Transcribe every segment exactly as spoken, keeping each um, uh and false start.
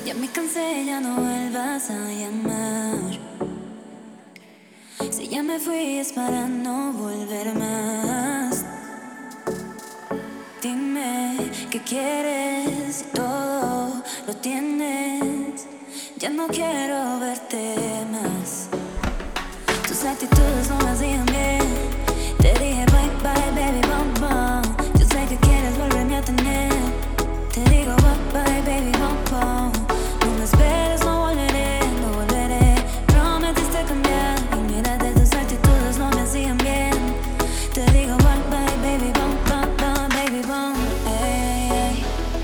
Ya me cansé, ya no vuelvas a llamar. Si ya me fui es para no volver más. Dime qué quieres, si todo lo tienes. Ya no quiero verte más. Tus actitudes no me hacían bien. Te dije bye bye baby bum bum. Yo sé que quieres volverme a tener. Te digo bye bye baby bum bum. No me esperes, no volveré, no volveré. Prometiste cambiar y mira de tus actitudes no me hacían bien. Te digo bye bye baby bum bum bum baby bum. Ey, ey.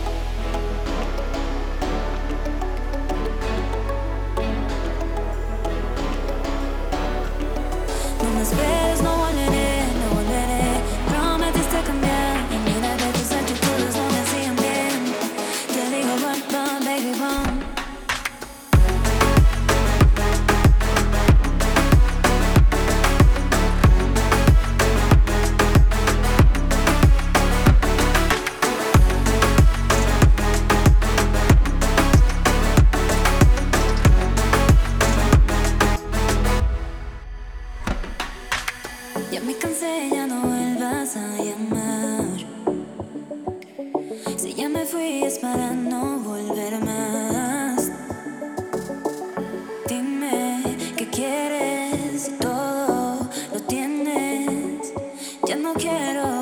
No me esperes, no volveré, no volveré. Prometiste cambiar y mira de tus actitudes no me hacían bien. Te digo bye bye baby bum. Ya me cansé, ya no vuelvas a llamar. Si ya me fui es para no volver más. Dime qué quieres, si todo lo tienes. Ya no quiero